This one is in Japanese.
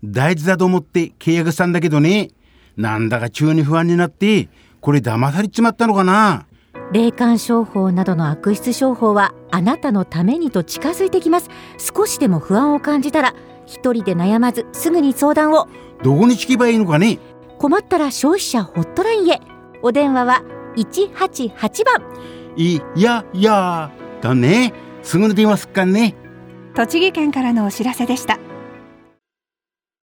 大事だと思って契約したんだけどね、なんだか急に不安になって、これ騙されちまったのかな。 霊感商法などの悪質商法はあなたのためにと近づいてきます。少しでも不安を感じたら一人で悩まずすぐに相談を。 どこに聞けばいいのかね。 困ったら消費者ホットラインへ。お電話は188番。 いやだね。すぐに電話すっかんね。 栃木県からのお知らせでした。